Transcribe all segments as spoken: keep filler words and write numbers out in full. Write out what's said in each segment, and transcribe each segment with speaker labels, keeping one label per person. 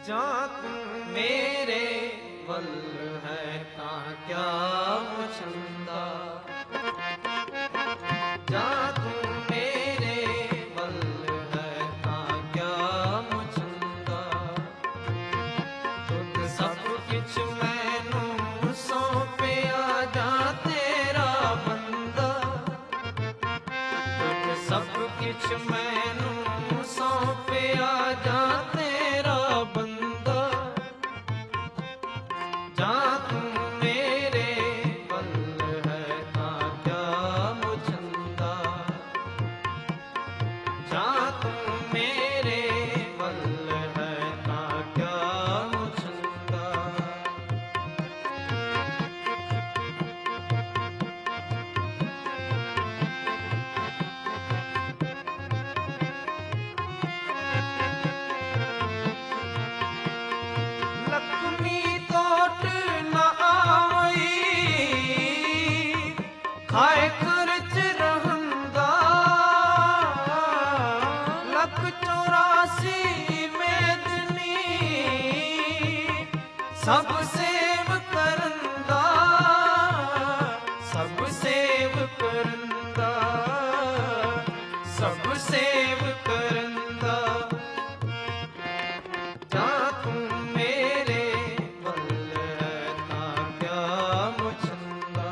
Speaker 1: ਜਾਂ ਤੂੰ ਮੇਰੇ ਵੱਲ ਹੈ ਤਾਂ ਕਿਆ ਮੁਛੰਦਾ, ਜਾਂ ਤੂੰ ਮੇਰੇ ਵੱਲ ਹੈ ਤਾਂ ਕਿਆ ਮੁਛੰਦਾ। ਤੁਧ ਸਭ ਕਿਛ ਮੈਨੂੰ ਸੌਂਪਿਆ ਜਾਂ ਤੇਰਾ ਬੰਦਾ, ਤੁਧ ਸਭ ਕਿਛ ਮੈਨੂੰ ਸੌਂਪਿਆ ਜਾਂ ਤੇਰਾ ਬੰਦਾ। ਜਾਂ ਤੂੰ ਮੇਰੇ ਵੱਲ ਹੈ ਤਾਂ ਕਿਆ ਮੁਛੰਦਾ, ਜਾਂ ਤੂੰ ਮੇਰੇ ਵੱਲ ਹੈ ਤਾਂ ਕਿਆ ਮੁਛੰਦਾ। ਲਕਮੀ ਤੋਟ ਨ ਆਵਈ, ਖਾਏ ਖਰਚ ਰਹੰਦਾ। ਲੱਖ ਚੌਰਾਸੀ ਮੇਦਨੀ, ਸਭ ਸੇਵ ਕਰੰਦਾ, ਸਭ ਸੇਵ ਕਰੰਦਾ, ਸਭ ਸੇਵ ਕਰੰਦਾ। ਜਾਂ ਤੂੰ ਮੇਰੇ ਵੱਲ ਹੈ ਤਾਂ ਕਿਆ ਮੁਛੰਦਾ,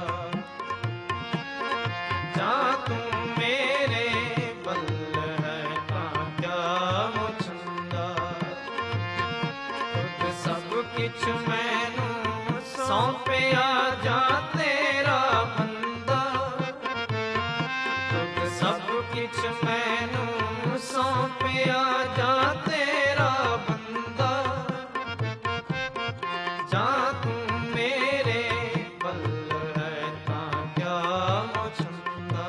Speaker 1: ਜਾਂ ਤੂੰ ਮੇਰੇ ਵੱਲ ਹੈ ਤਾਂ ਕਿਆ ਮੁਛੰਦਾ। ਤੁਧ ਸਭ ਕਿਛ ਮੈਨੂੰ ਸੌਂਪਿਆ ਜਾਂ ਤੇਰਾ ਬੰਦਾ, ਤੁਧ ਸਭ ਕਿਛ ਮੈਨੂੰ ਸੌਂਪਿਆ ਜਾਂ ਤੇਰਾ ਬੰਦਾ। ਜਾਂ ਤੂੰ ਮੇਰੇ ਵੱਲ ਹੈ ਤਾਂ ਕਿਆ ਮੁਛੰਦਾ,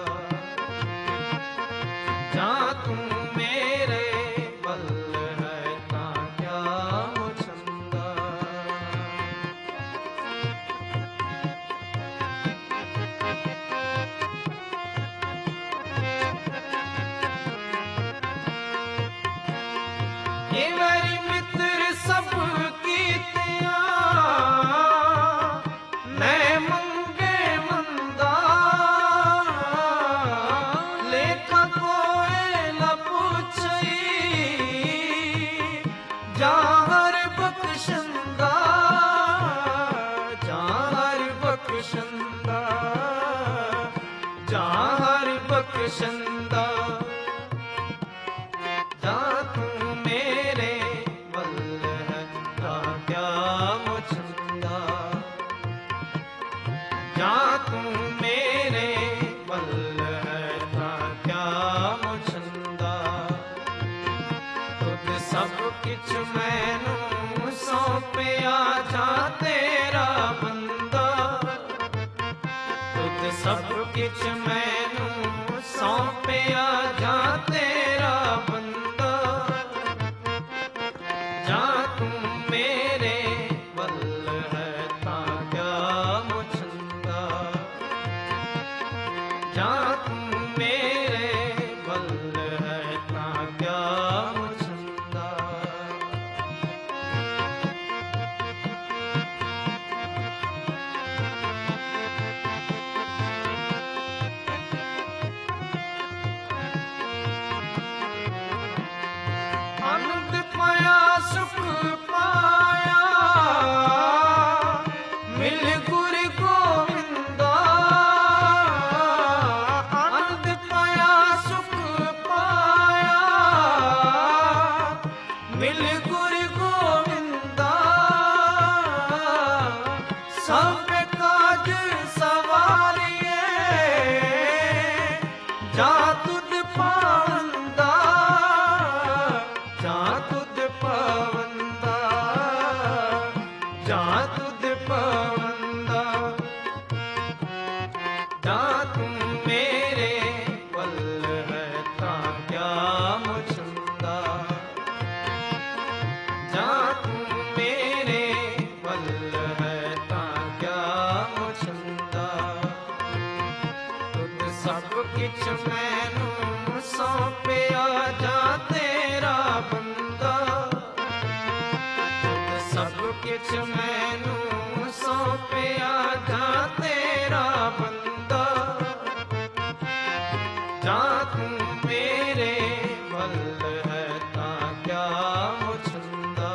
Speaker 1: ਜਾਂ ਤੂੰ ਮੇਰੇ ਵੱਲ ਹੈ ਤਾਂ ਕਿਆ ਮੁਛੰਦਾ। ये वरी मित्र सब कीतियां, मैं मंगे मंदा। लेखा कोई न पुछई, जा हर बख्शंदा, जा हर बख्शंदा, जा हर बख्शंदा। ਜਾਂ ਤੂੰ ਮੇਰੇ ਵੱਲ ਹੈ ਤਾਂ ਕਿਆ ਮੁਛੰਦਾ, ਜਾਂ ਤੂੰ ਮੇਰੇ ਵੱਲ ਹੈ ਤਾਂ ਕਿਆ ਮੁਛੰਦਾ। ਤੁਧ ਸਭ ਕਿਛ ਮੈਨੂੰ ਸੌਂਪਿਆ ਜਾਂ ਤੇਰਾ ਬੰਦਾ, ਤੁਧ ਸਭ ਕਿਛ ਮੈਨੂੰ ਸੌਂਪਿਆ ਜਾਂ ਤੇਰਾ ਬੰਦਾ। ਜਾਂ ਤੂੰ ਮੇਰੇ ਵੱਲ ਹੈ ਤਾਂ ਕਿਆ ਮੁਛੰਦਾ, ਜਾਂ ਤੂੰ ਮੇਰੇ ਵੱਲ ਹੈ ਤਾਂ ਕਿਆ ਮੁਛੰਦਾ। आनंद पाया सुख पाया, मिल गुर गोविंदा। आनंद पाया सुख पाया, मिल गुर गोविंदा। सब काज सवारिए, जा तुध पावंदा, ਜਾਂ ਤੁਧ ਪਾਵੰਦਾ, ਜਾਂ ਤੁਧ ਪਾਵੰਦਾ। ਜਾਂ ਤੂੰ ਮੇਰੇ ਵੱਲ ਹੈ ਤਾਂ ਕਿਆ ਮੁਛੰਦਾ, ਜਾਂ ਤੂੰ ਮੇਰੇ ਵੱਲ ਹੈ ਤਾਂ ਕਿਆ ਮੁਛੰਦਾ। ਤੁਧ ਸਭ ਕਿਛ ਮੈਨੂੰ ਸੌਂਪਿਆ ਜਾਂ ਤੇਰਾ ਬੰਦਾ, किछ मैनू सौंपिया जा तेरा बंदा, जा तू मेरे वल है तां क्या मुछंदा,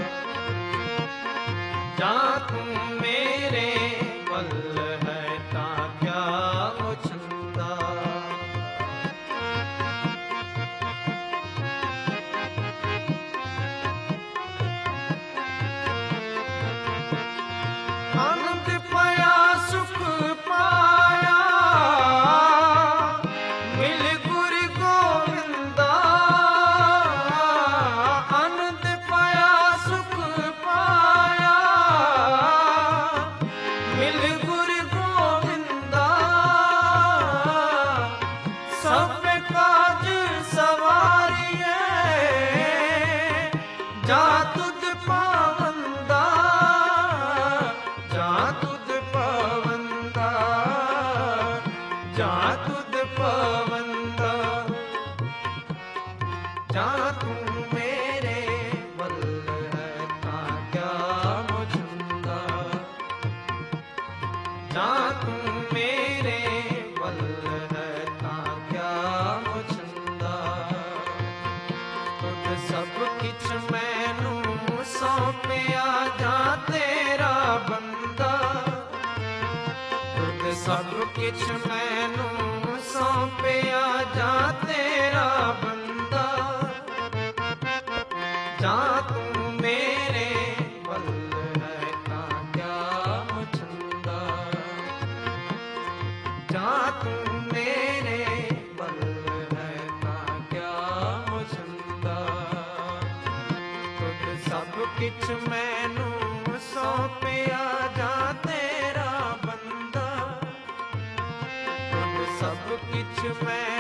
Speaker 1: जा तू मेरे वल है तां क्या मुछंदा। आनंद पाया सुख पाया मिल गुर गोविंदा, आनंद पाया सुख पाया मिल गुर गोविंदा, सब काज सवारिए जा तुद पावंदा, जा तुद पावंदा, जा तुद पावंदा, जा तू मेरे वल है तां क्या मुछंदा, जा तू मेरे वल है तां क्या मुछंदा। तुद सब किछ मैनू सौंपिया जा तेरा बंदा, तुद सब किछ मैनू सौंपिया जा तेरा बंदा, जा तू मेरे वल है तां क्या मुछंदा, जा तू मेरे वल है तां क्या मुछंदा। तुद सब किछ मैनू सौंपिया जा तेरा बंदा, तुद सब किछ मैं